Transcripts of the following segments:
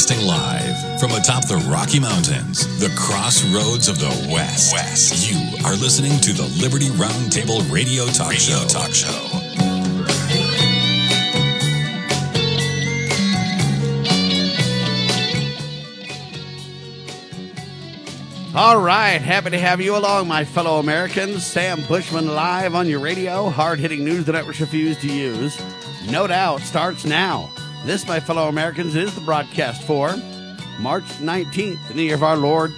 Broadcasting live from atop the Rocky Mountains, the crossroads of the West. You are listening to the Liberty Roundtable Radio Talk Show. All right, happy to have you along, my fellow Americans. Sam Bushman live on your radio. Hard-hitting news the networks refuse to use. No doubt starts now. This, my fellow Americans, is the broadcast for March 19th, in the year of our Lord,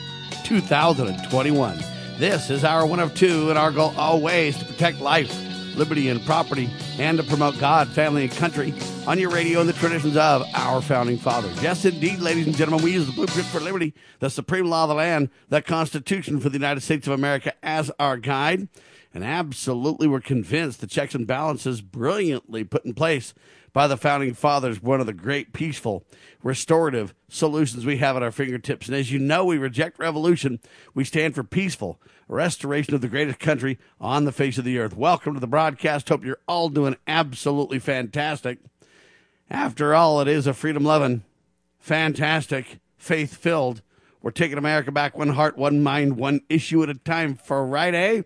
2021. This is our one of two, and our goal always to protect life, liberty, and property, and to promote God, family, and country on your radio and the traditions of our founding fathers. Yes, indeed, ladies and gentlemen, we use the blueprint for liberty, the supreme law of the land, the Constitution for the United States of America as our guide. And absolutely, we're convinced the checks and balances brilliantly put in place by the founding fathers, one of the great peaceful, restorative solutions we have at our fingertips. And as you know, we reject revolution. We stand for peaceful restoration of the greatest country on the face of the earth. Welcome to the broadcast. Hope you're all doing absolutely fantastic. After all, it is a freedom-loving, fantastic, faith-filled. We're taking America back one heart, one mind, one issue at a time. For right, eh?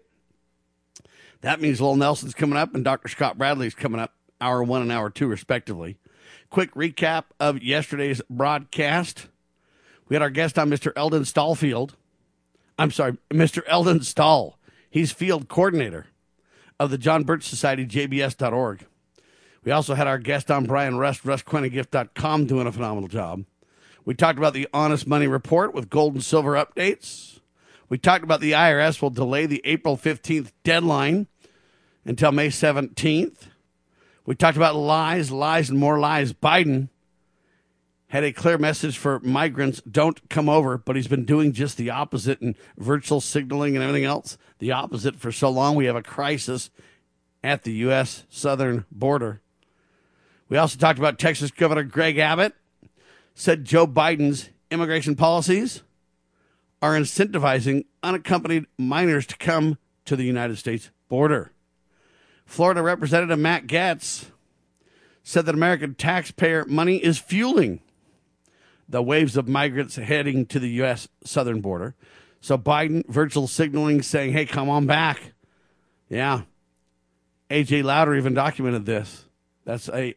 That means Lowell Nelson's coming up and Dr. Scott Bradley's coming up. Hour 1 and Hour 2, respectively. Quick recap of yesterday's broadcast. We had our guest on Mr. Eldon Stallfield. I'm sorry, Mr. Eldon Stall. He's field coordinator of the John Birch Society, JBS.org. We also had our guest on Brian Rust, RustQuennagift.com, doing a phenomenal job. We talked about the Honest Money Report with gold and silver updates. We talked about the IRS will delay the April 15th deadline until May 17th. We talked about lies, and more lies. Biden had a clear message for migrants, don't come over, but he's been doing just the opposite and virtual signaling and everything else. The opposite for so long. We have a crisis at the U.S. southern border. We also talked about Texas Governor Greg Abbott, said Joe Biden's immigration policies are incentivizing unaccompanied minors to come to the United States border. Florida Representative Matt Gaetz said that American taxpayer money is fueling the waves of migrants heading to the U.S. southern border. So Biden virtual signaling saying, hey, come on back. Yeah. A.J. Louder even documented this. That's a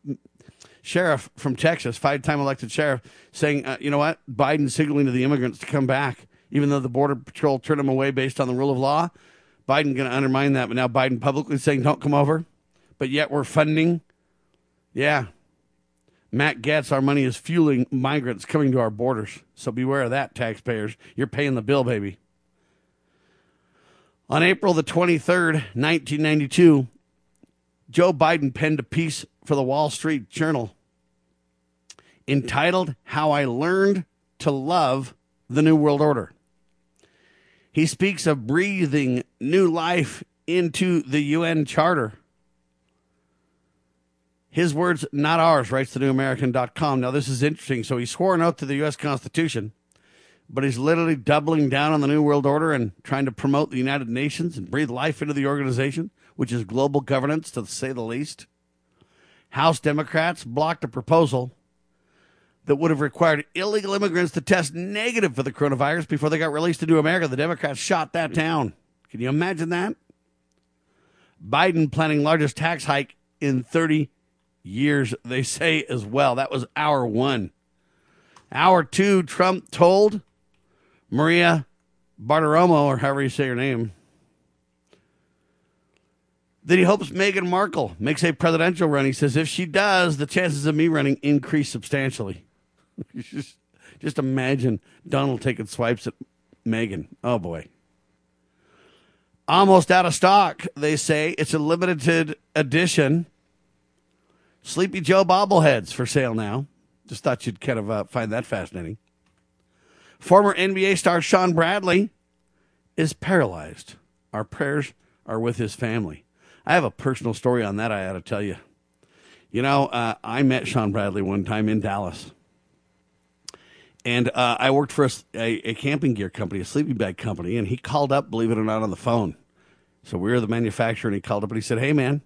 sheriff from Texas, 5-time elected sheriff, saying, you know what? Biden signaling to the immigrants to come back, even though the Border Patrol turned them away based on the rule of law. Biden going to undermine that, but now Biden publicly saying don't come over, but yet we're funding. Yeah. Matt Gaetz, our money is fueling migrants coming to our borders. So beware of that, taxpayers. You're paying the bill, baby. On April the 23rd, 1992, Joe Biden penned a piece for the Wall Street Journal entitled How I Learned to Love the New World Order. He speaks of breathing new life into the UN Charter. His words, not ours, writes thenewamerican.com. Now, this is interesting. So he swore an oath to the U.S. Constitution, but he's literally doubling down on the New World Order and trying to promote the United Nations and breathe life into the organization, which is global governance, to say the least. House Democrats blocked a proposal that would have required illegal immigrants to test negative for the coronavirus before they got released into America. The Democrats shot that down. Can you imagine that? Biden planning largest tax hike in 30 years, they say as well. That was hour 1. Hour 2, Trump told Maria Bartiromo, or however you say her name, that he hopes Meghan Markle makes a presidential run. He says, if she does, the chances of me running increase substantially. Just imagine Donald taking swipes at Meghan. Oh, boy. Almost out of stock, they say. It's a limited edition. Sleepy Joe bobbleheads for sale now. Just thought you'd kind of find that fascinating. Former NBA star Sean Bradley is paralyzed. Our prayers are with his family. I have a personal story on that I ought to tell you. You know, I met Sean Bradley one time in Dallas. And I worked for a camping gear company, a sleeping bag company, and he called up, believe it or not, on the phone. So we were the manufacturer, and he called up and he said, hey, man,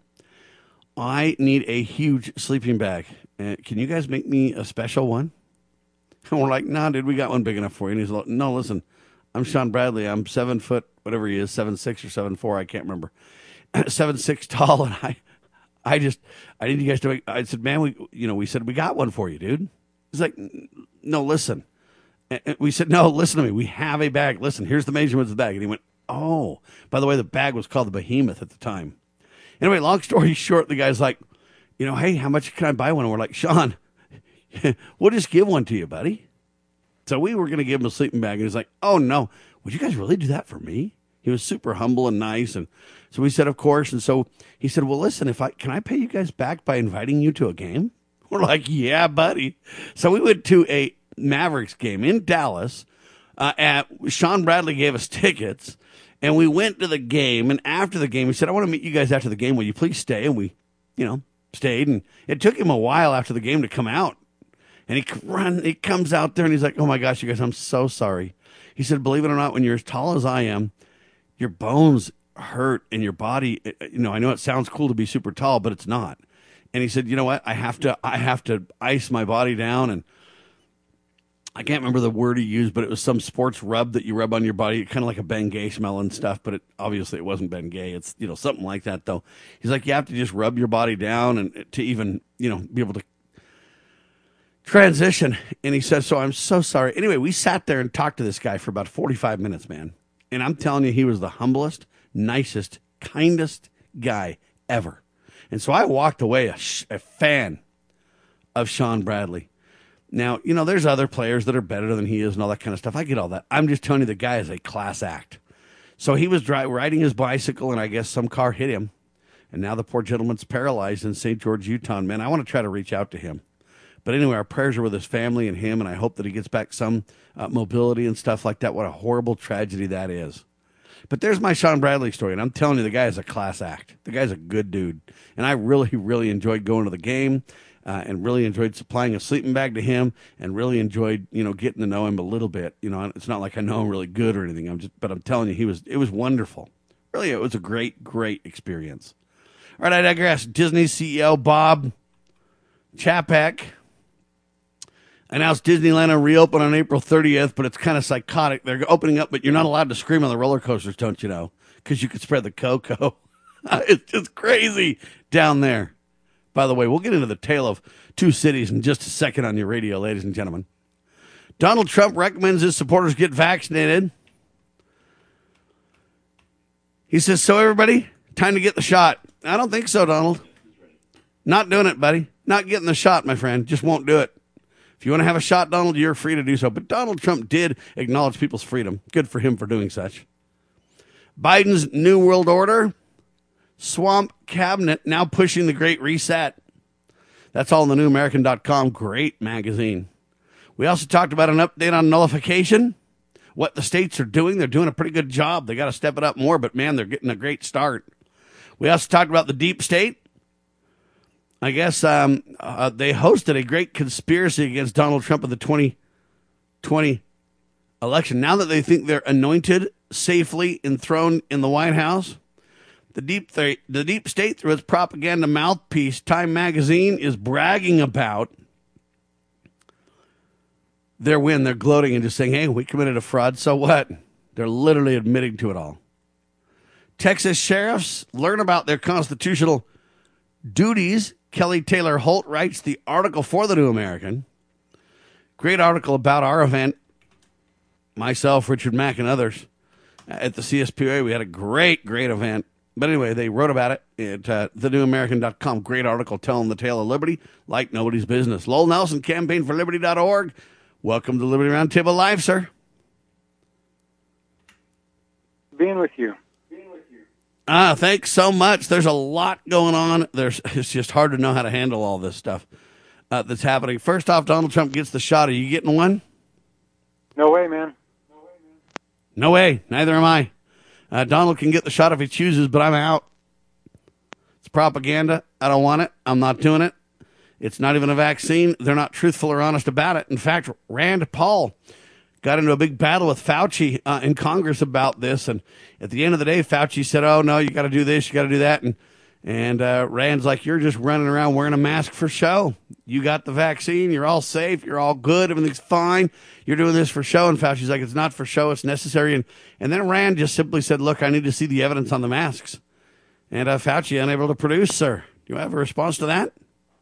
I need a huge sleeping bag. Can you guys make me a special one? And we're like, nah, dude, we got one big enough for you. And he's like, no, listen, I'm Sean Bradley. I'm 7 foot, whatever he is, 7'6" or 7'4", I can't remember. 7'6" tall, and I need you guys to make, I said, man, we said, we got one for you, dude. He's like, no, listen. And we said, no, listen to me. We have a bag. Listen, here's the measurements of the bag. And he went, oh. By the way, the bag was called the Behemoth at the time. Anyway, long story short, the guy's like, hey, how much can I buy one? And we're like, Sean, we'll just give one to you, buddy. So we were going to give him a sleeping bag. And he's like, oh, no. Would you guys really do that for me? He was super humble and nice. And so we said, of course. And so he said, well, listen, can I pay you guys back by inviting you to a game? We're like, yeah, buddy. So we went to a Mavericks game in Dallas. Sean Bradley gave us tickets, and we went to the game. And after the game, he said, I want to meet you guys after the game. Will you please stay? And we, stayed. And it took him a while after the game to come out. And he comes out there, and he's like, oh, my gosh, you guys, I'm so sorry. He said, believe it or not, when you're as tall as I am, your bones hurt in your body. I know it sounds cool to be super tall, but it's not. And he said, you know what? I have to ice my body down. And I can't remember the word he used, but it was some sports rub that you rub on your body, kind of like a Bengay smell and stuff. But obviously it wasn't Bengay. It's, something like that, though. He's like, you have to just rub your body down and to even, be able to transition. And he said, so I'm so sorry. Anyway, we sat there and talked to this guy for about 45 minutes, man. And I'm telling you, he was the humblest, nicest, kindest guy ever. And so I walked away a fan of Sean Bradley. Now, there's other players that are better than he is and all that kind of stuff. I get all that. I'm just telling you the guy is a class act. So he was riding his bicycle, and I guess some car hit him. And now the poor gentleman's paralyzed in St. George, Utah. And, man, I want to try to reach out to him. But anyway, our prayers are with his family and him, and I hope that he gets back some mobility and stuff like that. What a horrible tragedy that is. But there's my Sean Bradley story, and I'm telling you, the guy is a class act. The guy's a good dude. And I really, really enjoyed going to the game and really enjoyed supplying a sleeping bag to him and really enjoyed, getting to know him a little bit. It's not like I know him really good or anything. But I'm telling you, it was wonderful. Really, it was a great, great experience. All right, I digress. Disney CEO Bob Chapek announced Disneyland will reopen on April 30th, but it's kind of psychotic. They're opening up, but you're not allowed to scream on the roller coasters, don't you know? Because you could spread the cocoa. It's just crazy down there. By the way, we'll get into the tale of two cities in just a second on your radio, ladies and gentlemen. Donald Trump recommends his supporters get vaccinated. He says, so everybody, time to get the shot. I don't think so, Donald. Not doing it, buddy. Not getting the shot, my friend. Just won't do it. If you want to have a shot, Donald, you're free to do so. But Donald Trump did acknowledge people's freedom. Good for him for doing such. Biden's New World Order. Swamp Cabinet now pushing the Great Reset. That's all in the newamerican.com. Great magazine. We also talked about an update on nullification. What the states are doing. They're doing a pretty good job. They got to step it up more, but man, they're getting a great start. We also talked about the deep state. I guess they hosted a great conspiracy against Donald Trump in the 2020 election. Now that they think they're anointed, safely enthroned in the White House, the deep state, through its propaganda mouthpiece, Time Magazine, is bragging about their win. They're gloating and just saying, hey, we committed a fraud, so what? They're literally admitting to it all. Texas sheriffs learn about their constitutional duties. Kelly Taylor Holt writes the article for the New American. Great article about our event. Myself, Richard Mack, and others at the CSPA. We had a great, great event. But anyway, they wrote about it at thenewamerican.com. Great article telling the tale of liberty like nobody's business. Lowell Nelson, campaignforliberty.org. Welcome to Liberty Roundtable Live, sir. Being with you. Thanks so much. There's a lot going on. It's just hard to know how to handle all this stuff that's happening. First off, Donald Trump gets the shot. Are you getting one? No way, man. No way. Neither am I. Donald can get the shot if he chooses, but I'm out. It's propaganda. I don't want it. I'm not doing it. It's not even a vaccine. They're not truthful or honest about it. In fact, Rand Paul got into a big battle with Fauci in Congress about this. And at the end of the day, Fauci said, oh, no, you got to do this, you got to do that. And Rand's like, you're just running around wearing a mask for show. You got the vaccine. You're all safe. You're all good. Everything's fine. You're doing this for show. And Fauci's like, it's not for show. It's necessary. And then Rand just simply said, look, I need to see the evidence on the masks. And Fauci unable to produce, sir. Do you have a response to that?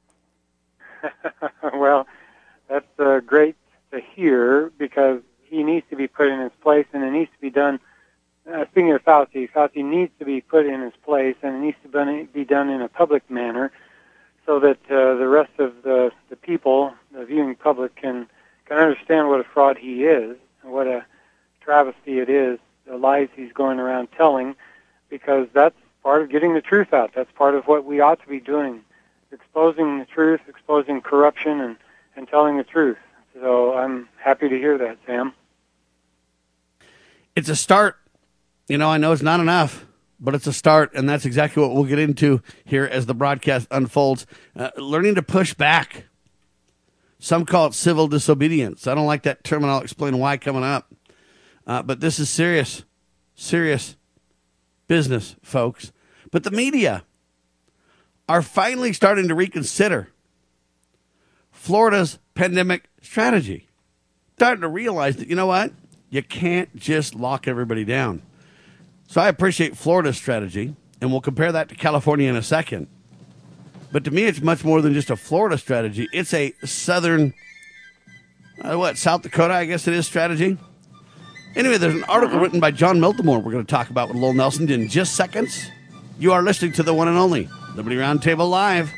Well, that's great to hear, because he needs to be put in his place, and it needs to be done. Speaking of Fauci needs to be put in his place, and it needs to be done in a public manner, so that the rest of the people, the viewing public, can understand what a fraud he is, and what a travesty it is, the lies he's going around telling, because that's part of getting the truth out. That's part of what we ought to be doing, exposing the truth, exposing corruption, and telling the truth. So I'm happy to hear that, Sam. It's a start. I know it's not enough, but it's a start, and that's exactly what we'll get into here as the broadcast unfolds. Learning to push back. Some call it civil disobedience. I don't like that term, and I'll explain why coming up. But this is serious business, folks. But the media are finally starting to reconsider Florida's pandemic strategy. Starting to realize that, you know what? You can't just lock everybody down. So I appreciate Florida's strategy, and we'll compare that to California in a second. But to me, it's much more than just a Florida strategy. It's a southern, South Dakota, I guess it is, strategy. Anyway, there's an article written by John Miltimore we're going to talk about with Lowell Nelson in just seconds. You are listening to the one and only Liberty Roundtable Live.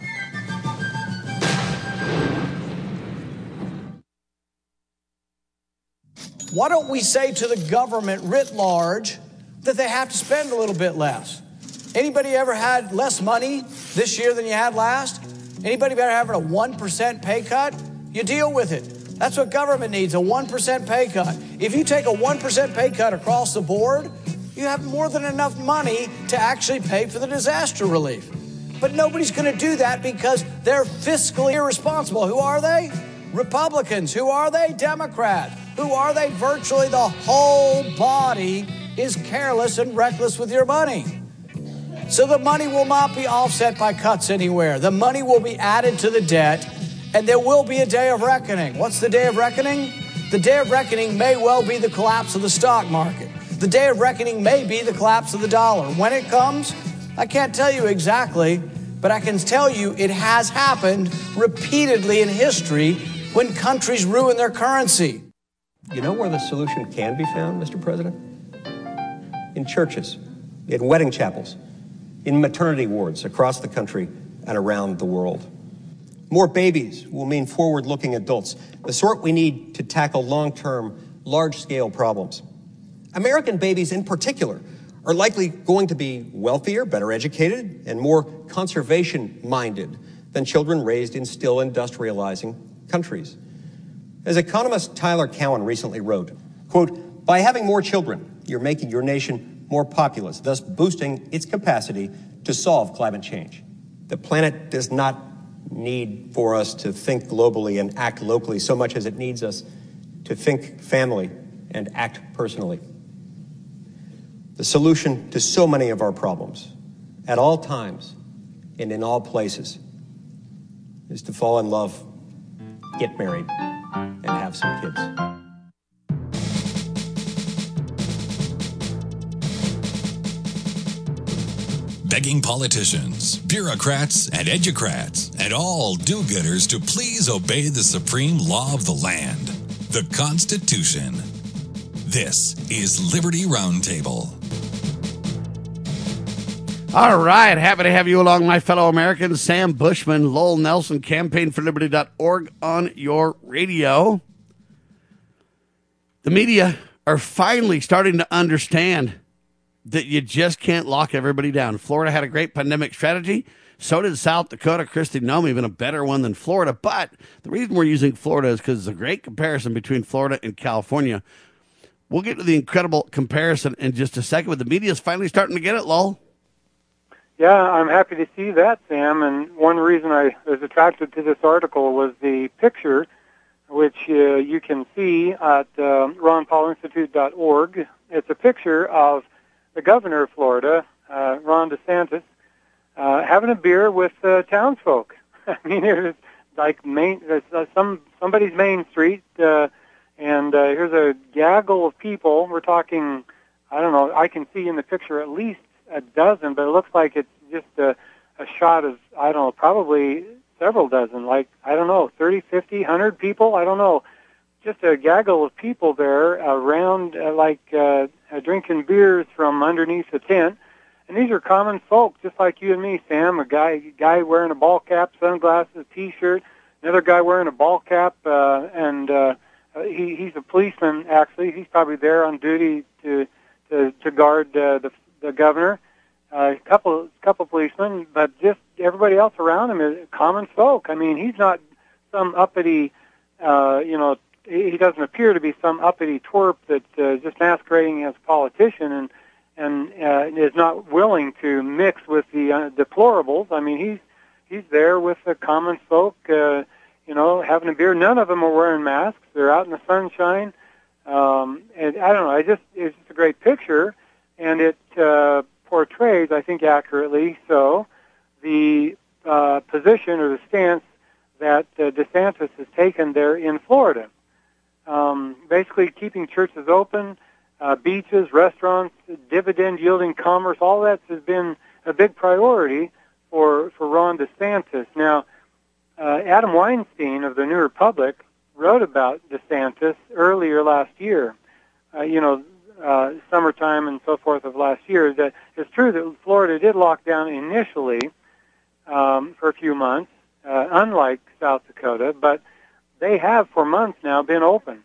Why don't we say to the government writ large that they have to spend a little bit less? Anybody ever had less money this year than you had last? Anybody ever having a 1% pay cut? You deal with it. That's what government needs, a 1% pay cut. If you take a 1% pay cut across the board, you have more than enough money to actually pay for the disaster relief. But nobody's going to do that because they're fiscally irresponsible. Who are they? Republicans. Who are they? Democrats. Who are they? Virtually the whole body is careless and reckless with your money. So the money will not be offset by cuts anywhere. The money will be added to the debt, and there will be a day of reckoning. What's the day of reckoning? The day of reckoning may well be the collapse of the stock market. The day of reckoning may be the collapse of the dollar. When it comes, I can't tell you exactly, but I can tell you it has happened repeatedly in history when countries ruin their currency. You know where the solution can be found, Mr. President? In churches, in wedding chapels, in maternity wards across the country and around the world. More babies will mean forward-looking adults, the sort we need to tackle long-term, large-scale problems. American babies in particular are likely going to be wealthier, better educated, and more conservation-minded than children raised in still industrializing countries. As economist Tyler Cowen recently wrote, quote, "By having more children, you're making your nation more populous, thus boosting its capacity to solve climate change. The planet does not need for us to think globally and act locally so much as it needs us to think family and act personally. The solution to so many of our problems, at all times and in all places, is to fall in love, get married, and have some kids." Begging politicians, bureaucrats, and educrats, and all do-gooders to please obey the supreme law of the land, the Constitution. This is Liberty Roundtable. All right, happy to have you along, my fellow Americans. Sam Bushman, Lowell Nelson, campaignforliberty.org on your radio. The media are finally starting to understand that you just can't lock everybody down. Florida had a great pandemic strategy. So did South Dakota. Kristi Noem, even a better one than Florida. But the reason we're using Florida is because it's a great comparison between Florida and California. We'll get to the incredible comparison in just a second, but the media is finally starting to get it, Lowell. Yeah, I'm happy to see that, Sam. And one reason I was attracted to this article was the picture, which you can see at ronpaulinstitute.org. It's a picture of the governor of Florida, Ron DeSantis, having a beer with townsfolk. I mean, it was like somebody's main street, and here's a gaggle of people. We're talking, I don't know, I can see in the picture at least a dozen, but it looks like it's just a shot of, I don't know, probably several dozen, like, I don't know, 30, 50, 100 people, I don't know. Just a gaggle of people there around, drinking beers from underneath the tent. And these are common folk, just like you and me, Sam. A guy wearing a ball cap, sunglasses, T-shirt. Another guy wearing a ball cap, and he's a policeman. Actually, he's probably there on duty to guard the governor. A couple policemen, but just everybody else around him is common folk. I mean, he's not some uppity, he doesn't appear to be some uppity twerp that is just masquerading as a politician and is not willing to mix with the deplorables. I mean, he's there with the common folk, having a beer. None of them are wearing masks. They're out in the sunshine. And I don't know. It's just a great picture, and it portrays, I think, accurately so the position or the stance that DeSantis has taken there in Florida. Basically keeping churches open, beaches, restaurants, dividend-yielding commerce, all that has been a big priority for Ron DeSantis. Now, Adam Weinstein of the New Republic wrote about DeSantis earlier last year, summertime and so forth of last year. That it's true that Florida did lock down initially for a few months, unlike South Dakota, but they have for months now been open.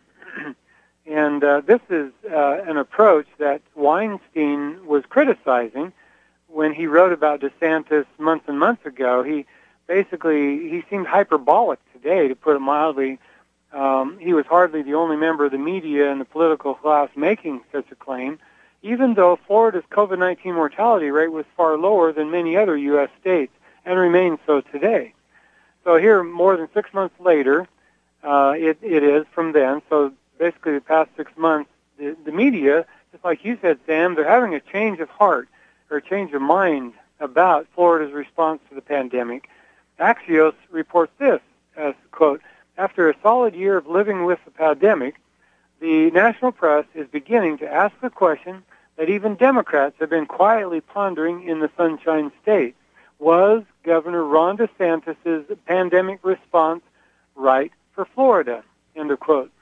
And this is an approach that Weinstein was criticizing when he wrote about DeSantis months and months ago. He seemed hyperbolic today, to put it mildly. He was hardly the only member of the media and the political class making such a claim, even though Florida's COVID-19 mortality rate was far lower than many other U.S. states and remains so today. So here, more than 6 months later, it is from then. So basically the past 6 months, the media, just like you said, Sam, they're having a change of heart or a change of mind about Florida's response to the pandemic. Axios reports this as, quote, after a solid year of living with the pandemic, the national press is beginning to ask the question that even Democrats have been quietly pondering in the Sunshine State. Was Governor Ron DeSantis' pandemic response right for Florida? End of quote.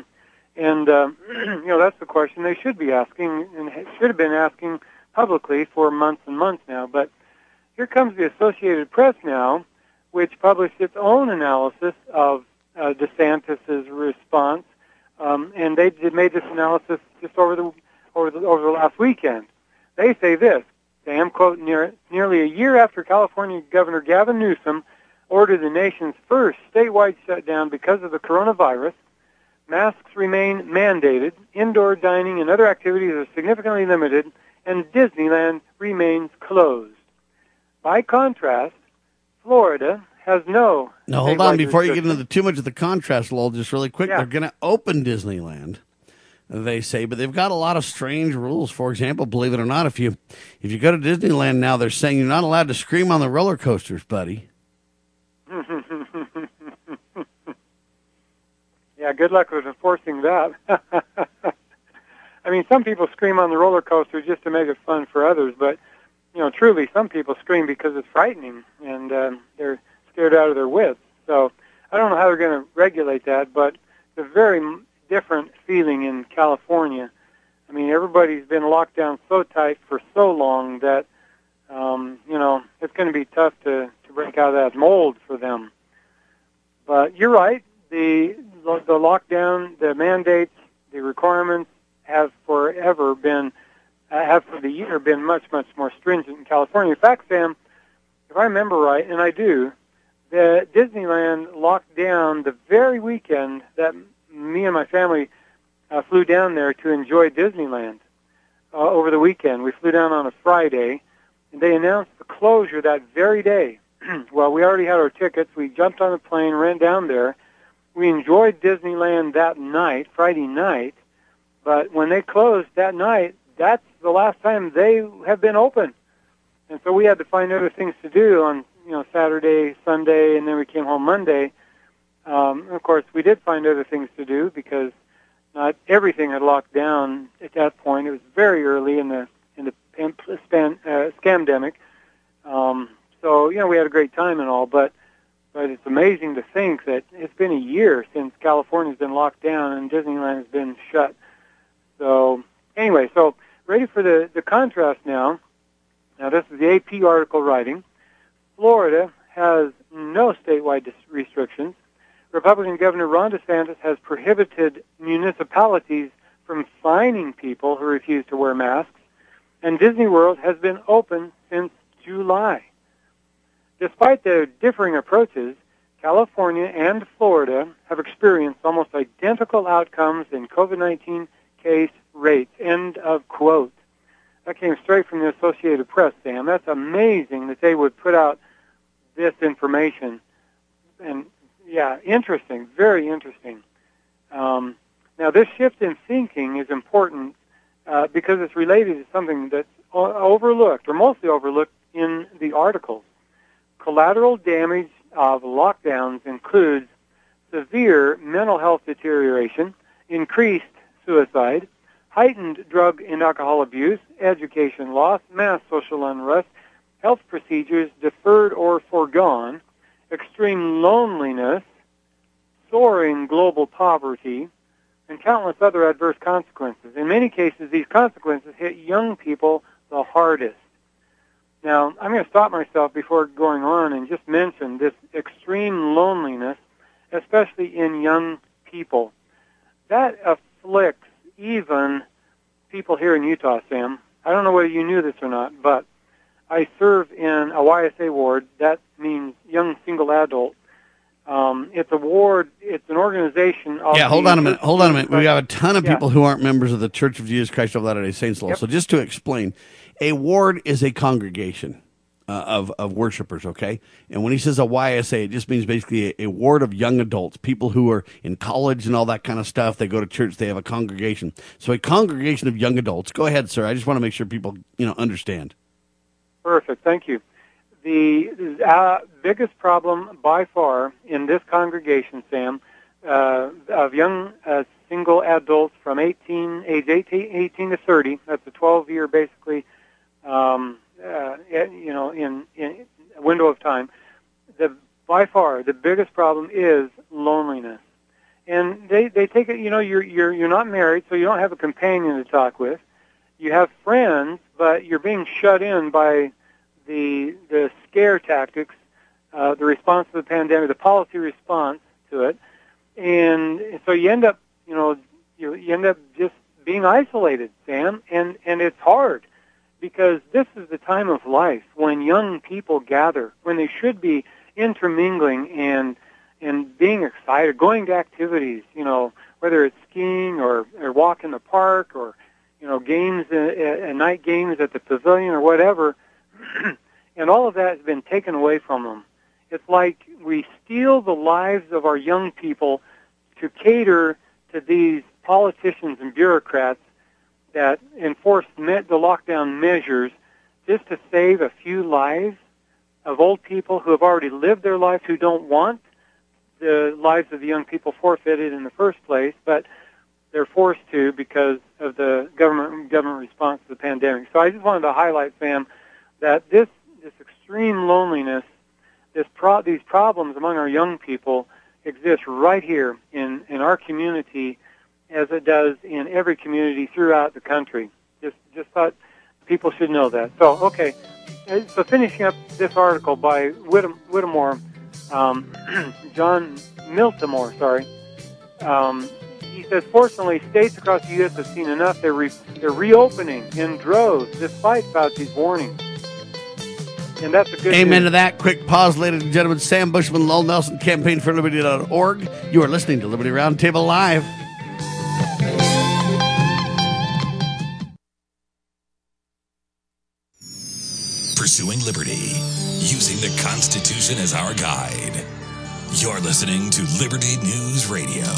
And, that's the question they should be asking and should have been asking publicly for months and months now. But here comes the Associated Press now, which published its own analysis of DeSantis' response, and they made this analysis just over the last weekend. They say this, Sam, quote, nearly a year after California Governor Gavin Newsom ordered the nation's first statewide shutdown because of the coronavirus, masks remain mandated, indoor dining and other activities are significantly limited, and Disneyland remains closed. By contrast, Florida has no... Now, hold on. Before you get into too much of the contrast, Lowell, just really quick, Yeah. They're going to open Disneyland, they say, but they've got a lot of strange rules. For example, believe it or not, if you go to Disneyland now, they're saying you're not allowed to scream on the roller coasters, buddy. Yeah, good luck with enforcing that. I mean, some people scream on the roller coaster just to make it fun for others, but, truly, some people scream because it's frightening, and they're scared out of their wits. So I don't know how they're going to regulate that, but it's a very different feeling in California. I mean, everybody's been locked down so tight for so long that, it's going to be tough to break out of that mold for them. But you're right. The lockdown, the mandates, the requirements have forever been, for the year, been much, much more stringent in California. In fact, Sam, if I remember right, and I do, the Disneyland locked down the very weekend that me and my family flew down there to enjoy Disneyland over the weekend. We flew down on a Friday, and they announced the closure that very day. Well, we already had our tickets. We jumped on the plane, ran down there. We enjoyed Disneyland that night, Friday night, but when they closed that night, that's the last time they have been open. And so we had to find other things to do on, Saturday, Sunday, and then we came home Monday. Of course, we did find other things to do because not everything had locked down at that point. It was very early in the scamdemic. So, we had a great time and all, but it's amazing to think that it's been a year since California's been locked down and Disneyland has been shut. So, anyway, ready for the contrast now. Now, this is the AP article writing. Florida has no statewide restrictions. Republican Governor Ron DeSantis has prohibited municipalities from fining people who refuse to wear masks, and Disney World has been open since July. Despite their differing approaches, California and Florida have experienced almost identical outcomes in COVID-19 case rates. End of quote. That came straight from the Associated Press, Sam. That's amazing that they would put out this information. And, yeah, interesting, very interesting. Now, this shift in thinking is important because it's related to something that's overlooked, or mostly overlooked, in the articles. Collateral damage of lockdowns includes severe mental health deterioration, increased suicide, heightened drug and alcohol abuse, education loss, mass social unrest, health procedures deferred or foregone, extreme loneliness, soaring global poverty, and countless other adverse consequences. In many cases, these consequences hit young people the hardest. Now, I'm going to stop myself before going on and just mention this extreme loneliness, especially in young people. That afflicts even people here in Utah, Sam. I don't know whether you knew this or not, but I serve in a YSA ward. That means Young Single Adult. It's a ward. It's an organization. Hold on a minute. We have a ton of people who aren't members of the Church of Jesus Christ of Latter-day Saints. Yep. So just to explain, a ward is a congregation of worshipers, okay? And when he says a YSA, it just means basically a ward of young adults, people who are in college and all that kind of stuff. They go to church. They have a congregation. So a congregation of young adults. Go ahead, sir. I just want to make sure people, understand. Perfect. Thank you. The biggest problem by far in this congregation, Sam, of young single adults from age 18 to 30, that's a 12-year basically, in a window of time, by far the biggest problem is loneliness. And they take it, you're not married, so you don't have a companion to talk with. You have friends, but you're being shut in by the scare tactics, the response to the pandemic, the policy response to it, and so you end up, you end up just being isolated, Sam, and it's hard because this is the time of life when young people gather, when they should be intermingling and being excited, going to activities, whether it's skiing or walk in the park or games, night games at the pavilion or whatever. And all of that has been taken away from them. It's like we steal the lives of our young people to cater to these politicians and bureaucrats that enforce the lockdown measures just to save a few lives of old people who have already lived their lives, who don't want the lives of the young people forfeited in the first place, but they're forced to because of the government response to the pandemic. So I just wanted to highlight, Sam, that this extreme loneliness, these problems among our young people exist right here in our community, as it does in every community throughout the country. Just thought people should know that. So, okay. So finishing up this article by Whittemore, John Miltimore, sorry. He says, fortunately, states across the U.S. have seen enough. They're reopening in droves despite Fauci's warnings. And that's a good Amen news. to that. Quick pause, ladies and gentlemen. Sam Bushman, Lowell Nelson, CampaignForLiberty.org. You are listening to Liberty Roundtable Live. Pursuing liberty, using the Constitution as our guide. You're listening to Liberty News Radio.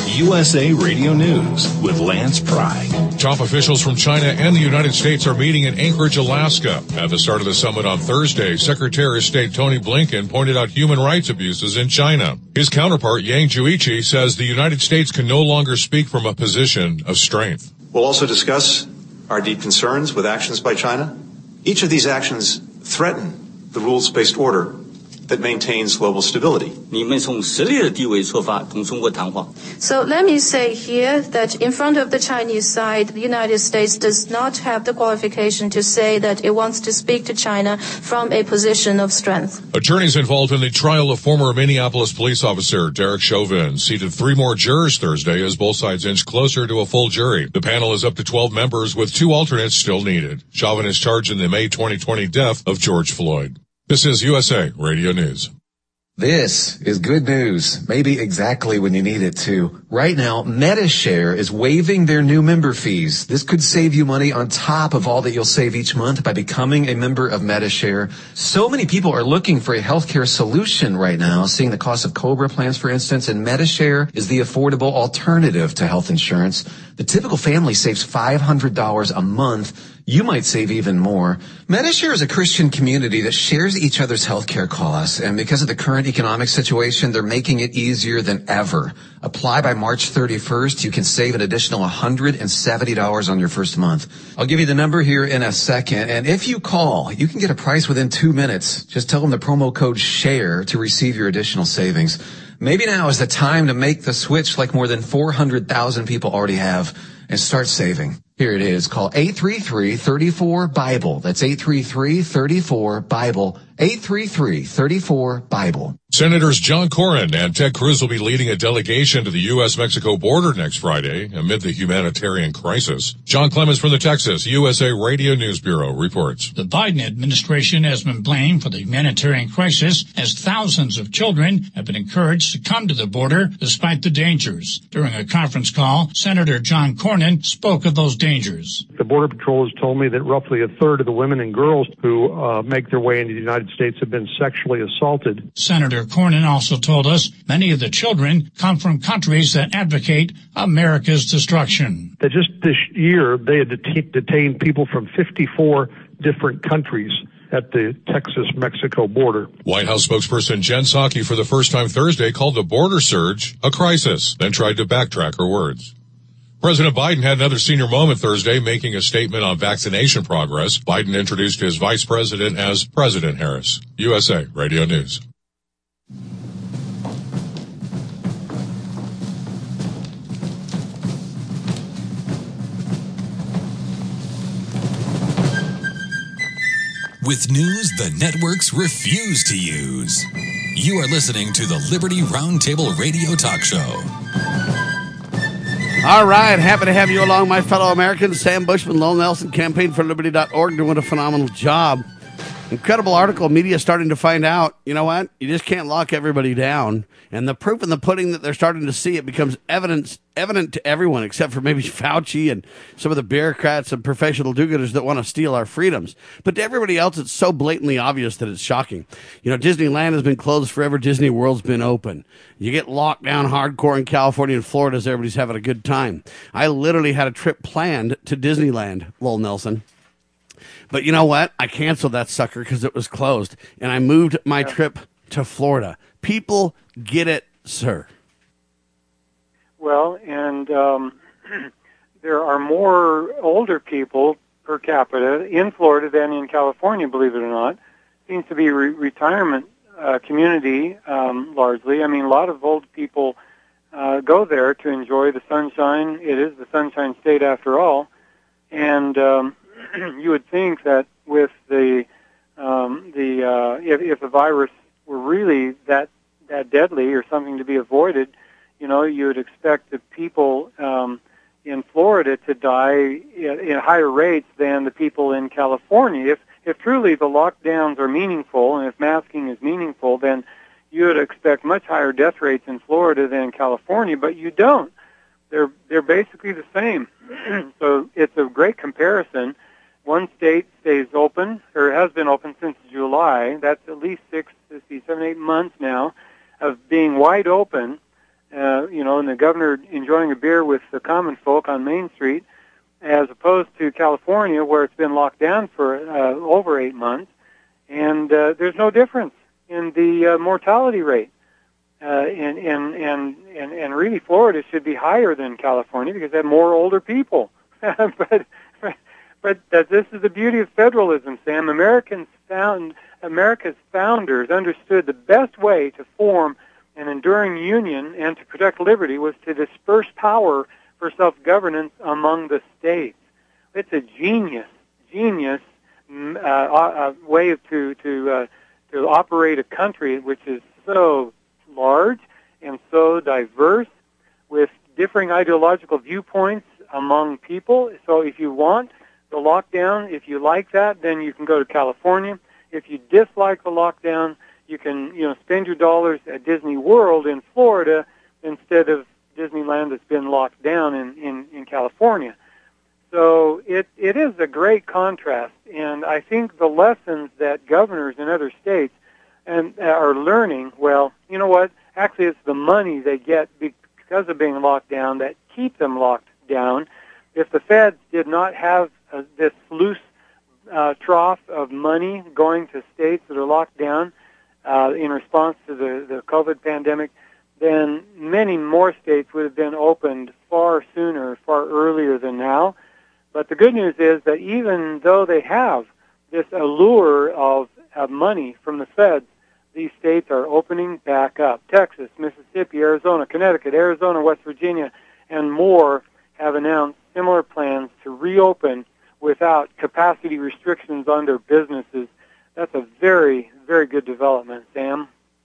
USA Radio News with Lance Pry. Top officials from China and the United States are meeting in Anchorage, Alaska. At the start of the summit on Thursday, Secretary of State Tony Blinken pointed out human rights abuses in China. His counterpart, Yang Jiechi, says the United States can no longer speak from a position of strength. We'll also discuss our deep concerns with actions by China. Each of these actions threaten the rules-based order that maintains global stability. So let me say here that in front of the Chinese side, the United States does not have the qualification to say that it wants to speak to China from a position of strength. Attorneys involved in the trial of former Minneapolis police officer Derek Chauvin seated 3 more jurors Thursday as both sides inch closer to a full jury. The panel is up to 12 members with 2 alternates still needed. Chauvin is charged in the May 2020 death of George Floyd. This is USA Radio News. This is good news, maybe exactly when you need it to. Right now, Medi-Share is waiving their new member fees. This could save you money on top of all that you'll save each month by becoming a member of Medi-Share. So many people are looking for a healthcare solution right now, seeing the cost of COBRA plans, for instance, and Medi-Share is the affordable alternative to health insurance. The typical family saves $500 a month. You might save even more. Medi-Share is a Christian community that shares each other's healthcare costs, and because of the current economic situation, they're making it easier than ever. Apply by March 31st. You can save an additional $170 on your first month. I'll give you the number here in a second, and if you call, you can get a price within 2 minutes. Just tell them the promo code SHARE to receive your additional savings. Maybe now is the time to make the switch like more than 400,000 people already have and start saving. Here it is. Call 833-34-BIBLE. That's 833-34-BIBLE. 833-34-BIBLE. Senators John Cornyn and Ted Cruz will be leading a delegation to the U.S.-Mexico border next Friday amid the humanitarian crisis. John Clemens from the Texas USA Radio News Bureau reports. The Biden administration has been blamed for the humanitarian crisis as thousands of children have been encouraged to come to the border despite the dangers. During a conference call, Senator John Cornyn spoke of those dangers. The Border Patrol has told me that roughly a third of the women and girls who make their way into the United States have been sexually assaulted. Senator Cornyn also told us many of the children come from countries that advocate America's destruction. That just this year, they had detained people from 54 different countries at the Texas-Mexico border. White House spokesperson Jen Psaki for the first time Thursday called the border surge a crisis, then tried to backtrack her words. President Biden had another senior moment Thursday, making a statement on vaccination progress. Biden introduced his vice president as President Harris. USA Radio News. With news the networks refuse to use. You are listening to the Liberty Roundtable Radio Talk Show. All right, happy to have you along, my fellow Americans. Sam Bushman, Lowell Nelson, CampaignForLiberty.org, doing a phenomenal job. Incredible article. Media starting to find out, you know what? You just can't lock everybody down. And the proof in the pudding that they're starting to see, it becomes evident to everyone except for maybe Fauci and some of the bureaucrats and professional do-gooders that want to steal our freedoms. But to everybody else, it's so blatantly obvious that it's shocking. You know, Disneyland has been closed forever. Disney World's been open. You get locked down hardcore in California and Florida as everybody's having a good time. I literally had a trip planned to Disneyland, Lowell Nelson. But you know what? I canceled that sucker because it was closed. And I moved my trip to Florida. People get it, sir. Well, and there are more older people per capita in Florida than in California, believe it or not. Seems to be a retirement community largely. I mean, a lot of old people go there to enjoy the sunshine. It is the Sunshine State after all. And you would think that with if the virus were really that deadly or something to be avoided, you know, you would expect the people in Florida to die at higher rates than the people in California. If truly the lockdowns are meaningful and if masking is meaningful, then you would expect much higher death rates in Florida than in California, but you don't. They're basically the same. So it's a great comparison. One state stays open, or has been open since July. That's at least 6, 7, 8 months now of being wide open. and the governor enjoying a beer with the common folk on Main Street, as opposed to California, where it's been locked down for over 8 months, and there's no difference in the mortality rate. And really, Florida should be higher than California because they have more older people. but this is the beauty of federalism, Sam. America's founders understood the best way to form an enduring union and to protect liberty was to disperse power for self-governance among the states. It's a genius way to operate a country which is so large and so diverse, with differing ideological viewpoints among people. So if you want the lockdown, if you like that, then you can go to California. If you dislike the lockdown, you can spend your dollars at Disney World in Florida instead of Disneyland that's been locked down in California. So it is a great contrast, and I think the lessons that governors in other states are learning, well, you know what? Actually, it's the money they get because of being locked down that keep them locked down. If the feds did not have this loose trough of money going to states that are locked down in response to the COVID pandemic, then many more states would have been opened far sooner, far earlier than now. But the good news is that even though they have this allure of money from the feds, these states are opening back up. Texas, Mississippi, Arizona, Connecticut, Arizona, West Virginia, and more have announced similar plans to reopen without capacity restrictions on their businesses. That's a very, very good development, Sam.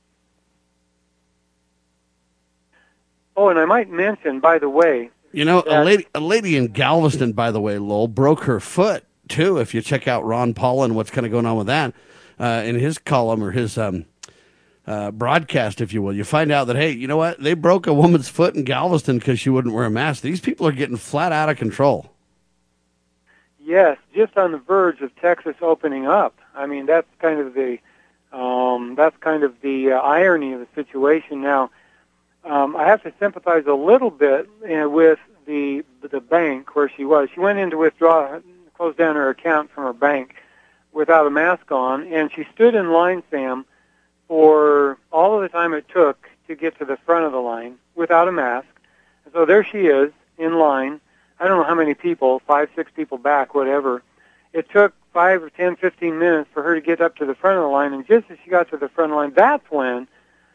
Oh, and I might mention, by the way, a lady in Galveston, by the way, Lowell, broke her foot too. If you check out Ron Paul and what's kind of going on with that in his column or his broadcast, if you will, you find out that, hey, you know what? They broke a woman's foot in Galveston because she wouldn't wear a mask. These people are getting flat out of control. Yes, just on the verge of Texas opening up. I mean, that's kind of the irony of the situation. Now, I have to sympathize a little bit with the bank where she was. She went in to close down her account from her bank without a mask on, and she stood in line, Sam, for all of the time it took to get to the front of the line without a mask. And so there she is in line. I don't know how many people, 5, 6 people back, whatever. It took 5 or 10, 15 minutes for her to get up to the front of the line, and just as she got to the front of the line, that's when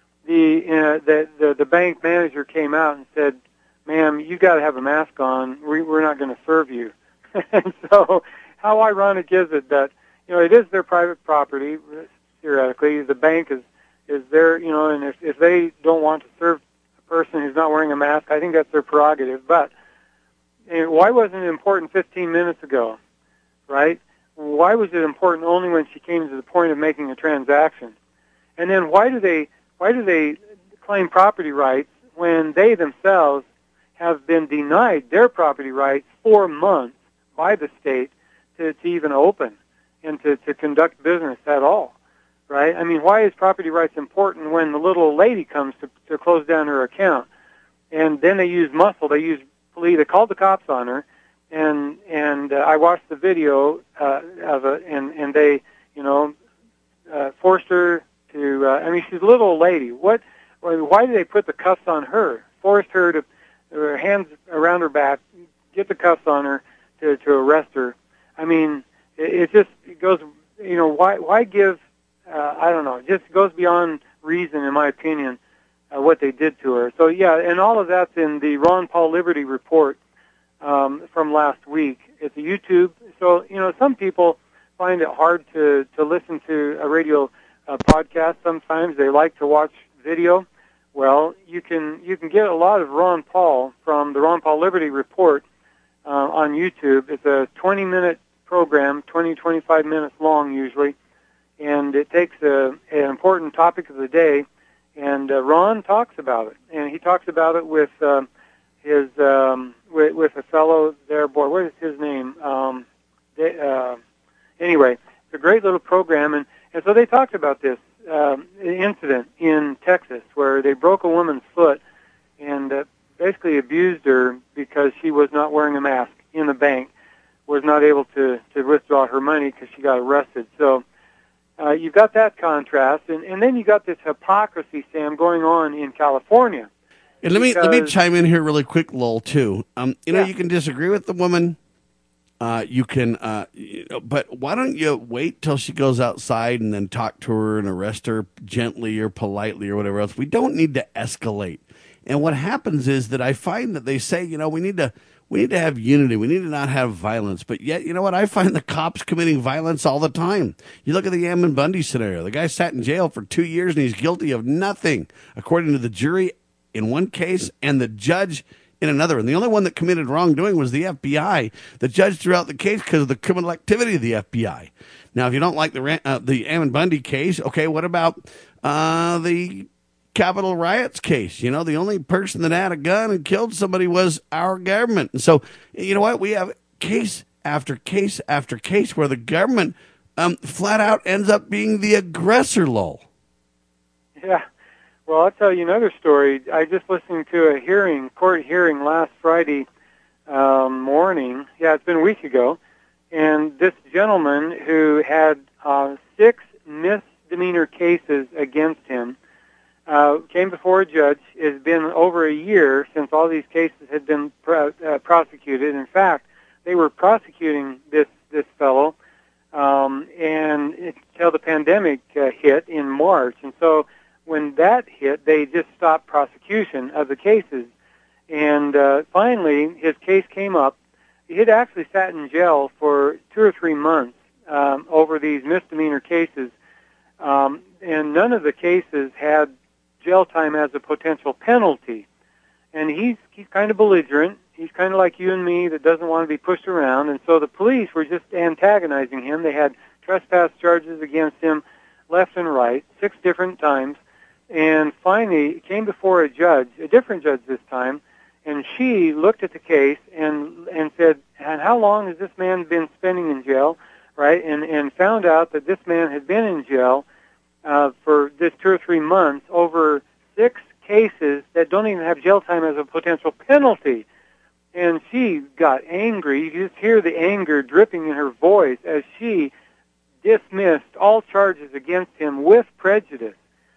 the bank manager came out and said, "Ma'am, you got to have a mask on. We're not going to serve you." And so, how ironic is it that it is their private property? Theoretically, the bank is there, and if they don't want to serve a person who's not wearing a mask, I think that's their prerogative. But why wasn't it important 15 minutes ago, right? Why was it important only when she came to the point of making a transaction? And then why do they claim property rights when they themselves have been denied their property rights 4 months by the state to even open and to conduct business at all, right? I mean, why is property rights important when the little lady comes to close down her account? And then they use muscle. They called the cops on her, and I watched the video of it, and they, forced her to. She's a little old lady. Why did they put the cuffs on her? Forced her to, her hands around her back, get the cuffs on her to arrest her. I mean, it goes. Why give? I don't know. It just goes beyond reason, in my opinion, what they did to her. So yeah, and all of that's in the Ron Paul Liberty Report from last week. It's a YouTube. So some people find it hard to listen to a radio podcast. Sometimes they like to watch video. Well, you can get a lot of Ron Paul from the Ron Paul Liberty Report on YouTube. It's a 20-minute program, 25 minutes long usually, and it takes an important topic of the day, and Ron talks about it, and he talks about it with with a fellow there. Boy, what is his name? Anyway, it's a great little program, and so they talked about this incident in Texas where they broke a woman's foot, and basically abused her because she was not wearing a mask in the bank, was not able to withdraw her money because she got arrested. So you've got that contrast, and then you got this hypocrisy, Sam, going on in California. And let me chime in here really quick, Lowell, too. You can disagree with the woman. You can, but why don't you wait till she goes outside and then talk to her and arrest her gently or politely or whatever else? We don't need to escalate. And what happens is that I find that they say, we need to have unity. We need to not have violence. But yet, you know what? I find the cops committing violence all the time. You look at the Ammon Bundy scenario. The guy sat in jail for 2 years and he's guilty of nothing, according to the jury in one case and the judge in another. And the only one that committed wrongdoing was the FBI. The judge threw out the case because of the criminal activity of the FBI. Now, if you don't like the Ammon Bundy case, okay, what about the Capitol riots case? The only person that had a gun and killed somebody was our government. And so, you know what? We have case after case after case where the government flat out ends up being the aggressor, Lowell. Yeah. Well, I'll tell you another story. I just listened to a court hearing last Friday morning. Yeah, it's been a week ago. And this gentleman who had 6 misdemeanor cases against him came before a judge. It's been over a year since all these cases had been prosecuted. In fact, they were prosecuting this fellow and until the pandemic hit in March. And so when that hit, they just stopped prosecution of the cases. And finally, his case came up. He had actually sat in jail for 2 or 3 months over these misdemeanor cases. And none of the cases had jail time as a potential penalty. And he's kind of belligerent. He's kind of like you and me that doesn't want to be pushed around. And so the police were just antagonizing him. They had trespass charges against him left and right, 6 different times. And finally, it came before a judge, a different judge this time, and she looked at the case and said, and how long has this man been spending in jail, right? And found out that this man had been in jail for this 2 or 3 months over 6 cases that don't even have jail time as a potential penalty. And she got angry. You could just hear the anger dripping in her voice as she dismissed all charges against him with prejudice.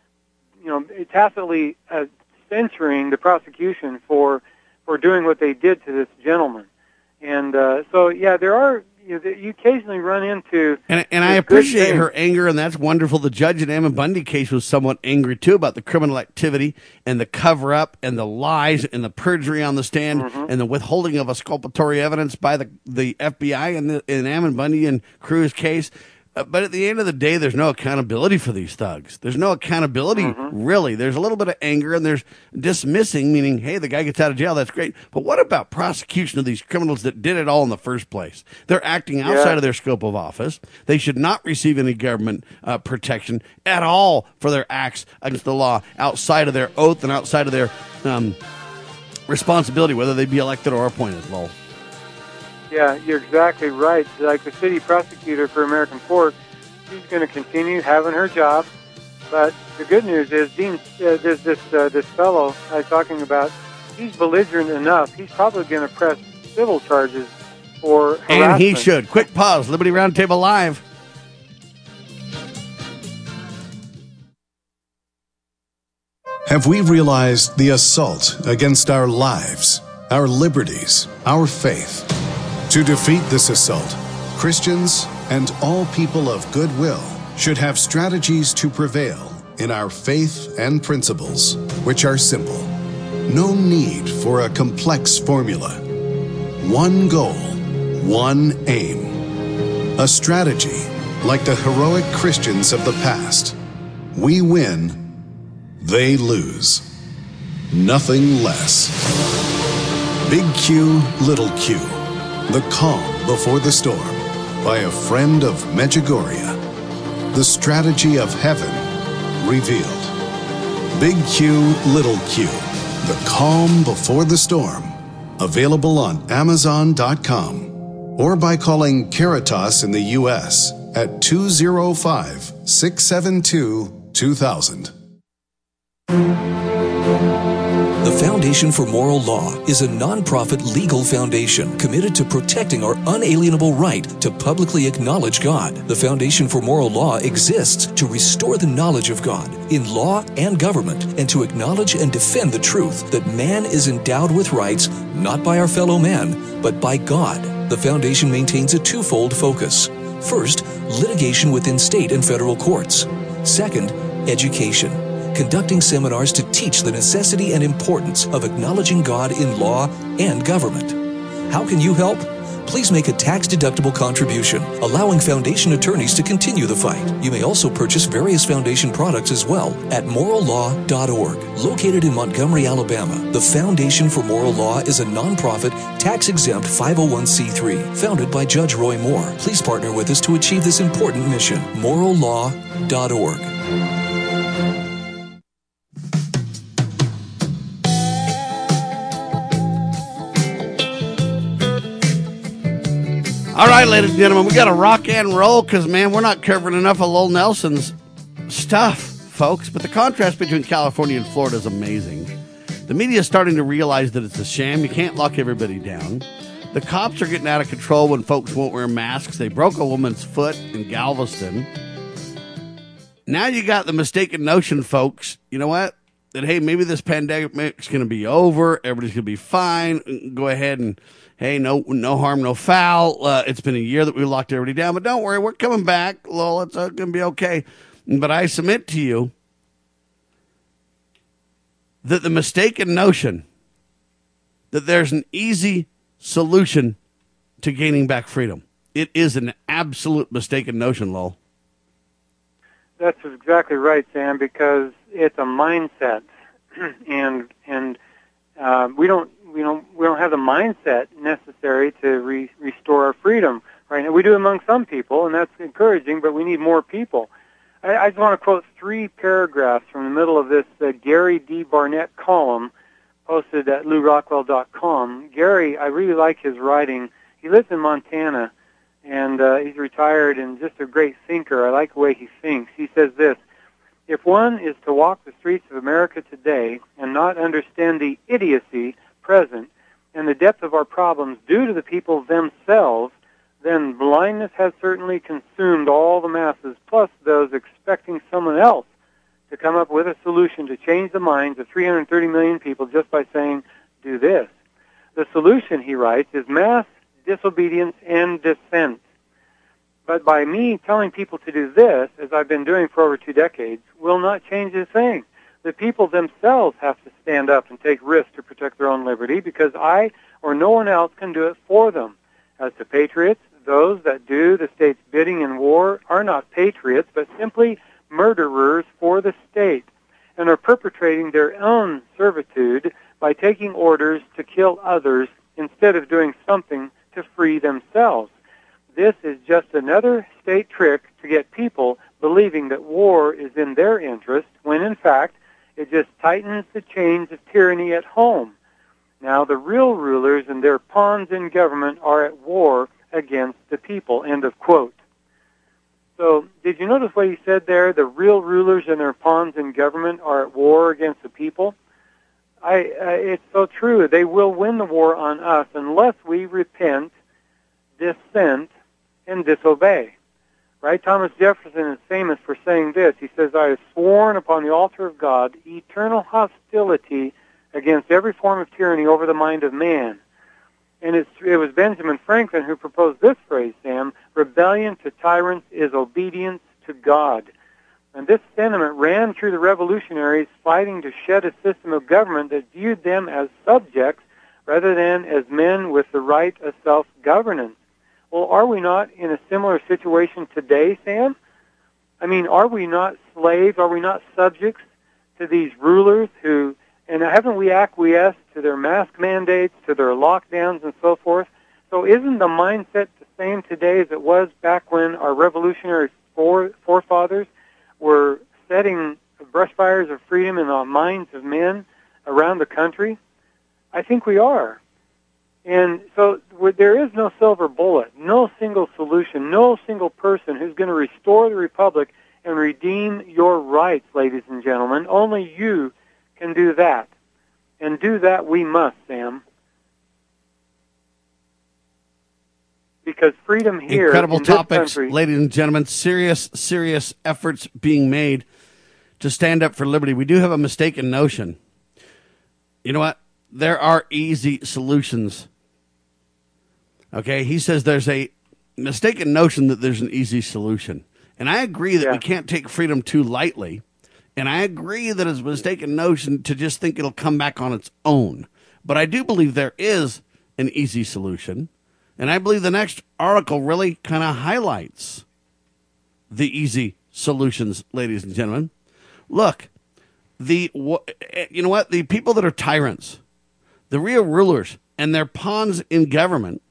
Tacitly censuring the prosecution for doing what they did to this gentleman. And so, yeah, there are, you occasionally run into... And I appreciate her anger, and that's wonderful. The judge in Ammon Bundy case was somewhat angry, too, about the criminal activity and the cover-up and the lies and the perjury on the stand and the withholding of exculpatory evidence by the FBI in Ammon Bundy and Cruz case. But at the end of the day, there's no accountability for these thugs. There's no accountability, really. There's a little bit of anger, and there's dismissing, meaning, hey, the guy gets out of jail, that's great. But what about prosecution of these criminals that did it all in the first place? They're acting outside of their scope of office. They should not receive any government protection at all for their acts against the law, outside of their oath and outside of their responsibility, whether they be elected or appointed, Lowell. Yeah, you're exactly right. Like the city prosecutor for American Fork, she's going to continue having her job. But the good news is, Dean, there's this fellow I was talking about. He's belligerent enough. He's probably going to press civil charges for harassment. And he should. Quick pause. Liberty Roundtable Live. Have we realized the assault against our lives, our liberties, our faith? To defeat this assault, Christians and all people of goodwill should have strategies to prevail in our faith and principles, which are simple. No need for a complex formula. One goal, one aim. A strategy like the heroic Christians of the past. We win, they lose. Nothing less. Big Q, Little Q. The Calm Before the Storm by a friend of Medjugorje. The Strategy of Heaven Revealed. Big Q, Little Q. The Calm Before the Storm. Available on Amazon.com or by calling Caritas in the U.S. at 205-672-2000. The Foundation for Moral Law is a nonprofit legal foundation committed to protecting our unalienable right to publicly acknowledge God. The Foundation for Moral Law exists to restore the knowledge of God in law and government and to acknowledge and defend the truth that man is endowed with rights not by our fellow man, but by God. The foundation maintains a twofold focus. First, litigation within state and federal courts. Second, education, conducting seminars to teach the necessity and importance of acknowledging God in law and government. How can you help? Please make a tax-deductible contribution, allowing foundation attorneys to continue the fight. You may also purchase various foundation products as well at morallaw.org. Located in Montgomery, Alabama, the Foundation for Moral Law is a nonprofit, tax-exempt 501c3 founded by Judge Roy Moore. Please partner with us to achieve this important mission. morallaw.org. All right, ladies and gentlemen, we got to rock and roll because, man, we're not covering enough of Lowell Nelson's stuff, folks. But the contrast between California and Florida is amazing. The media is starting to realize that it's a sham. You can't lock everybody down. The cops are getting out of control when folks won't wear masks. They broke a woman's foot in Galveston. Now you got the mistaken notion, folks, you know what? That, hey, maybe this pandemic's going to be over. Everybody's going to be fine. Go ahead and... hey, no harm, no foul. It's been a year that we locked everybody down, but don't worry, we're coming back. Lowell, it's going to be okay. But I submit to you that the mistaken notion that there's an easy solution to gaining back freedom, it is an absolute mistaken notion, Lowell. That's exactly right, Sam, because it's a mindset, and we don't have the mindset necessary to restore our freedom right now. We do among some people, and that's encouraging, but we need more people. I just want to quote 3 paragraphs from the middle of this Gary D. Barnett column posted at LouRockwell.com. Gary, I really like his writing. He lives in Montana, and he's retired and just a great thinker. I like the way he thinks. He says this: if one is to walk the streets of America today and not understand the idiocy present and the depth of our problems due to the people themselves, then blindness has certainly consumed all the masses, plus those expecting someone else to come up with a solution to change the minds of 330 million people just by saying, do this. The solution, he writes, is mass disobedience and dissent. But by me telling people to do this, as I've been doing for over 2 decades, will not change a thing. The people themselves have to stand up and take risks to protect their own liberty because I or no one else can do it for them. As to patriots, those that do the state's bidding in war are not patriots, but simply murderers for the state and are perpetrating their own servitude by taking orders to kill others instead of doing something to free themselves. This is just another state trick to get people believing that war is in their interest when, in fact, it just tightens the chains of tyranny at home. Now, the real rulers and their pawns in government are at war against the people, end of quote. So, did you notice what he said there? The real rulers and their pawns in government are at war against the people. It's so true. They will win the war on us unless we repent, dissent, and disobey. Right? Thomas Jefferson is famous for saying this. He says, I have sworn upon the altar of God eternal hostility against every form of tyranny over the mind of man. And it was Benjamin Franklin who proposed this phrase, Sam: rebellion to tyrants is obedience to God. And this sentiment ran through the revolutionaries fighting to shed a system of government that viewed them as subjects rather than as men with the right of self-governance. Well, are we not in a similar situation today, Sam? I mean, are we not slaves? Are we not subjects to these rulers who, and haven't we acquiesced to their mask mandates, to their lockdowns and so forth? So isn't the mindset the same today as it was back when our revolutionary forefathers were setting brush fires of freedom in the minds of men around the country? I think we are. And so there is no silver bullet, no single solution, no single person who's going to restore the Republic and redeem your rights, ladies and gentlemen. Only you can do that. And do that we must, Sam. Because freedom here incredible in this topics, country, ladies and gentlemen. Serious efforts being made to stand up for liberty. We do have a mistaken notion. You know what? There are easy solutions. Okay, he says there's a mistaken notion that there's an easy solution. And I agree that we can't take freedom too lightly. And I agree that it's a mistaken notion to just think it'll come back on its own. But I do believe there is an easy solution. And I believe the next article really kind of highlights the easy solutions, ladies and gentlemen. Look, you know what? The people that are tyrants, the real rulers, and their pawns in government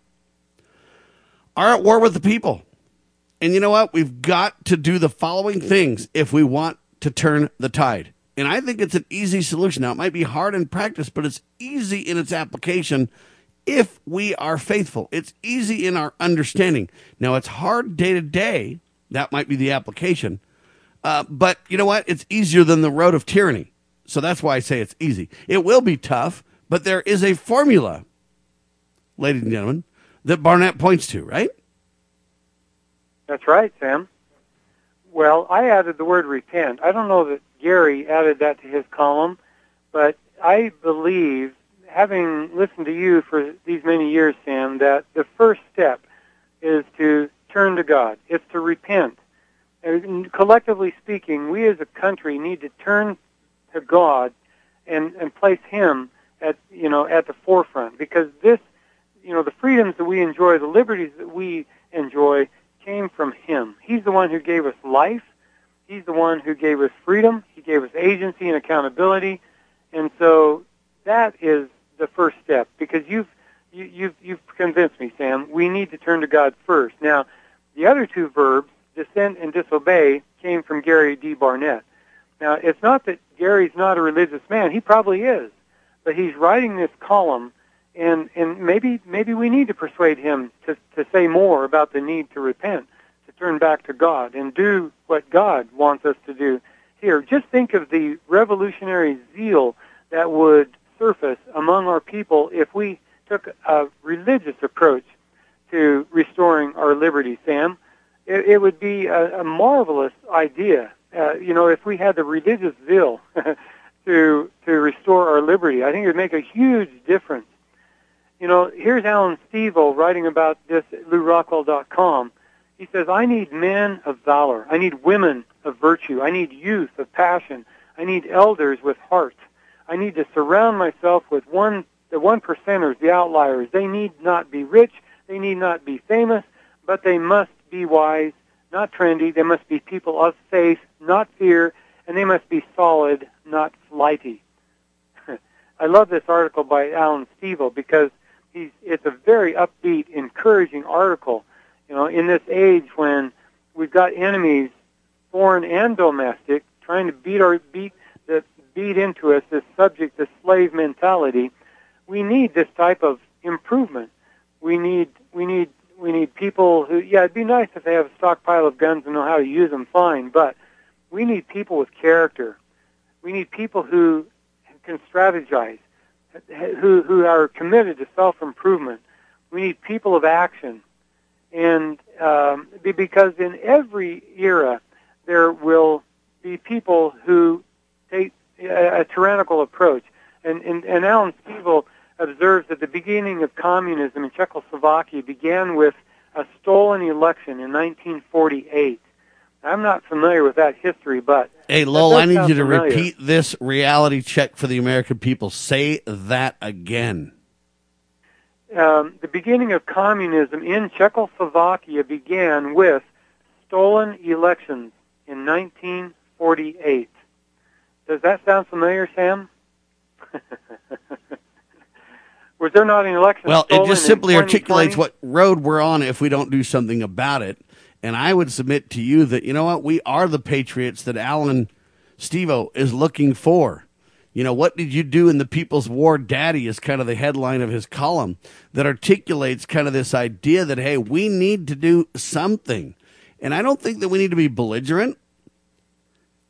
are at war with the people. And you know what? We've got to do the following things if we want to turn the tide. And I think it's an easy solution. Now, it might be hard in practice, but it's easy in its application if we are faithful. It's easy in our understanding. Now, it's hard day to day. That might be the application. But you know what? It's easier than the road of tyranny. So that's why I say it's easy. It will be tough, but there is a formula, ladies and gentlemen, that Barnett points to, right? That's right, Sam. Well, I added the word repent. I don't know that Gary added that to his column, but I believe, having listened to you for these many years, Sam, that the first step is to turn to God. It's to repent. And collectively speaking, we as a country need to turn to God and place Him at the forefront, because this, the freedoms that we enjoy, the liberties that we enjoy, came from Him. He's the one who gave us life. He's the one who gave us freedom. He gave us agency and accountability. And so that is the first step, because you've convinced me, Sam. We need to turn to God first. Now, the other two verbs, dissent and disobey, came from Gary D. Barnett. Now, it's not that Gary's not a religious man. He probably is. But he's writing this column, and maybe we need to persuade him to say more about the need to repent, to turn back to God, and do what God wants us to do here. Just think of the revolutionary zeal that would surface among our people if we took a religious approach to restoring our liberty, Sam. It would be a marvelous idea, if we had the religious zeal to restore our liberty. I think it would make a huge difference. Here's Alan Stevo writing about this at LouRockwell.com. He says, I need men of valor. I need women of virtue. I need youth of passion. I need elders with heart. I need to surround myself with the 1%ers, the outliers. They need not be rich. They need not be famous, but they must be wise, not trendy. They must be people of faith, not fear, and they must be solid, not flighty. I love this article by Alan Stevo because it's a very upbeat, encouraging article. In this age when we've got enemies, foreign and domestic, trying to beat into us this slave mentality, we need this type of improvement. We need people who, it'd be nice if they have a stockpile of guns and know how to use them, fine, but we need people with character. We need people who can strategize, who are committed to self-improvement. We need people of action. And because in every era there will be people who take a tyrannical approach. And Alan Stevo observes that the beginning of communism in Czechoslovakia began with a stolen election in 1948. I'm not familiar with that history, but... Hey, Lowell, I need you to repeat this reality check for the American people. Say that again. The beginning of communism in Czechoslovakia began with stolen elections in 1948. Does that sound familiar, Sam? Was there not an election? Well, it just simply articulates what road we're on if we don't do something about it. And I would submit to you that, we are the patriots that Alan Stevo is looking for. What did you do in the People's War, Daddy, is kind of the headline of his column that articulates kind of this idea that, hey, we need to do something. And I don't think that we need to be belligerent.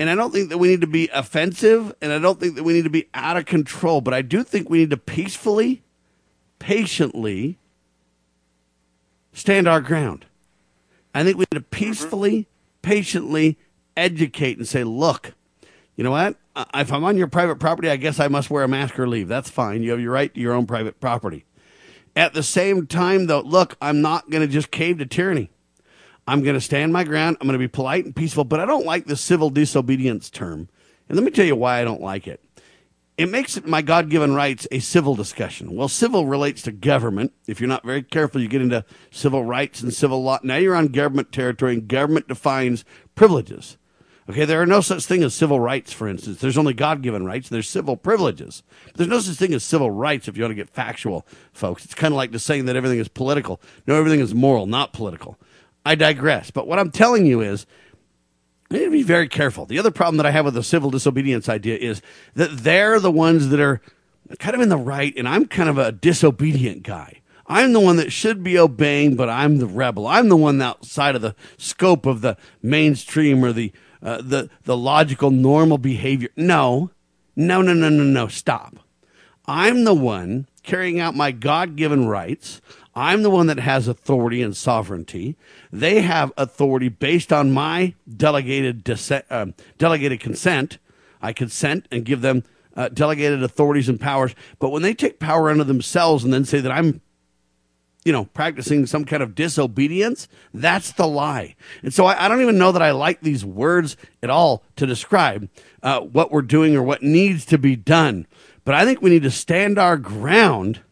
And I don't think that we need to be offensive, and I don't think that we need to be out of control, but I do think we need to peacefully, patiently stand our ground. I think we need to peacefully, patiently educate and say, look, you know what? If I'm on your private property, I guess I must wear a mask or leave. That's fine. You have your right to your own private property. At the same time, though, look, I'm not going to just cave to tyranny. I'm going to stand my ground. I'm going to be polite and peaceful, but I don't like the civil disobedience term. And let me tell you why I don't like it. It makes my God-given rights a civil discussion. Well, civil relates to government. If you're not very careful, you get into civil rights and civil law. Now you're on government territory, and government defines privileges. Okay, there are no such thing as civil rights, for instance. There's only God-given rights. There's civil privileges. But there's no such thing as civil rights if you want to get factual, folks. It's kind of like just saying that everything is political. No, everything is moral, not political. I digress. But what I'm telling you is, you need to be very careful. The other problem that I have with the civil disobedience idea is that they're the ones that are kind of in the right, and I'm kind of a disobedient guy. I'm the one that should be obeying, but I'm the rebel. I'm the one outside of the scope of the mainstream or the logical, normal behavior. No, stop. I'm the one carrying out my God-given rights. I'm the one that has authority and sovereignty. They have authority based on my delegated consent. I consent and give them delegated authorities and powers. But when they take power unto themselves and then say that I'm, practicing some kind of disobedience, that's the lie. And so I don't even know that I like these words at all to describe what we're doing or what needs to be done. But I think we need to stand our ground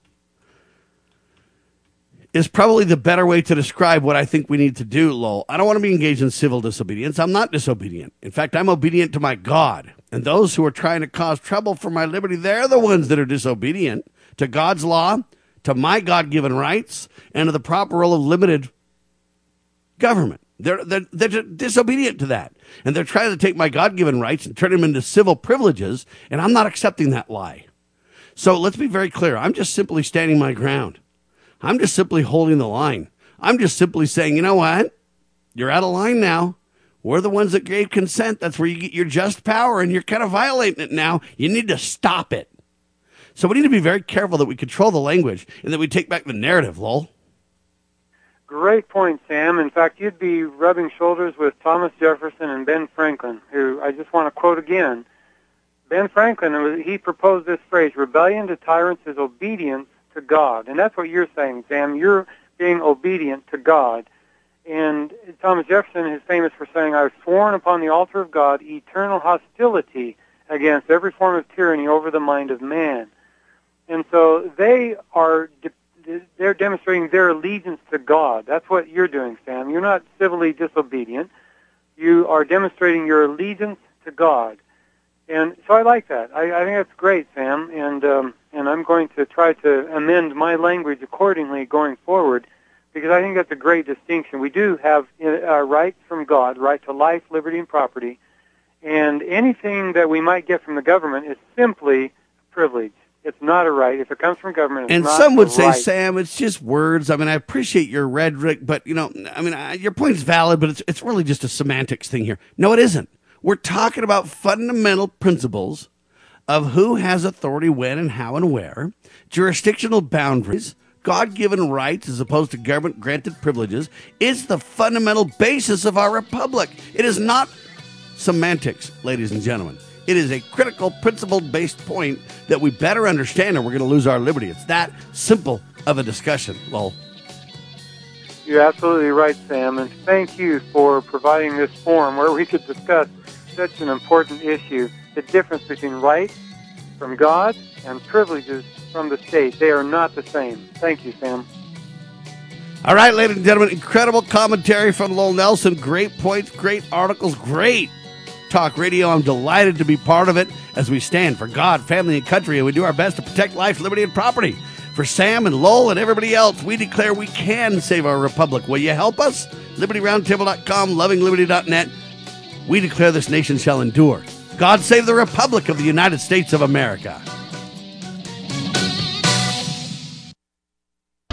is probably the better way to describe what I think we need to do, Lowell. I don't want to be engaged in civil disobedience. I'm not disobedient. In fact, I'm obedient to my God. And those who are trying to cause trouble for my liberty, they're the ones that are disobedient to God's law, to my God-given rights, and to the proper role of limited government. They're disobedient to that. And they're trying to take my God-given rights and turn them into civil privileges, and I'm not accepting that lie. So let's be very clear. I'm just simply standing my ground. I'm just simply holding the line. I'm just simply saying, you know what? You're out of line now. We're the ones that gave consent. That's where you get your just power, and you're kind of violating it now. You need to stop it. So we need to be very careful that we control the language and that we take back the narrative, Lowell. Great point, Sam. In fact, you'd be rubbing shoulders with Thomas Jefferson and Ben Franklin, who I just want to quote again. Ben Franklin, he proposed this phrase, rebellion to tyrants is obedience to God. And that's what you're saying, Sam. You're being obedient to God. And Thomas Jefferson is famous for saying, I've sworn upon the altar of God eternal hostility against every form of tyranny over the mind of man. And so they're demonstrating their allegiance to God. That's what you're doing, Sam. You're not civilly disobedient. You are demonstrating your allegiance to God. And so I like that. I think that's great, Sam. And I'm going to try to amend my language accordingly going forward, because I think that's a great distinction. We do have rights from God, right to life, liberty, and property, and anything that we might get from the government is simply privilege. It's not a right. If it comes from government, it's not a right. And some would say, Sam, it's just words. I mean, I appreciate your rhetoric, but, your point is valid, but it's really just a semantics thing here. No, it isn't. We're talking about fundamental principles of who has authority when and how and where, jurisdictional boundaries, God-given rights as opposed to government-granted privileges. It's the fundamental basis of our republic. It is not semantics, ladies and gentlemen. It is a critical, principle-based point that we better understand, or we're going to lose our liberty. It's that simple of a discussion, Lowell. You're absolutely right, Sam, and thank you for providing this forum where we could discuss such an important issue, the difference between rights from God and privileges from the state. They are not the same. Thank you, Sam. All right, ladies and gentlemen, incredible commentary from Lowell Nelson. Great points, great articles, great talk radio. I'm delighted to be part of it as we stand for God, family, and country, and we do our best to protect life, liberty, and property. For Sam and Lowell and everybody else, we declare we can save our republic. Will you help us? LibertyRoundtable.com, LovingLiberty.net. We declare this nation shall endure. God save the Republic of the United States of America.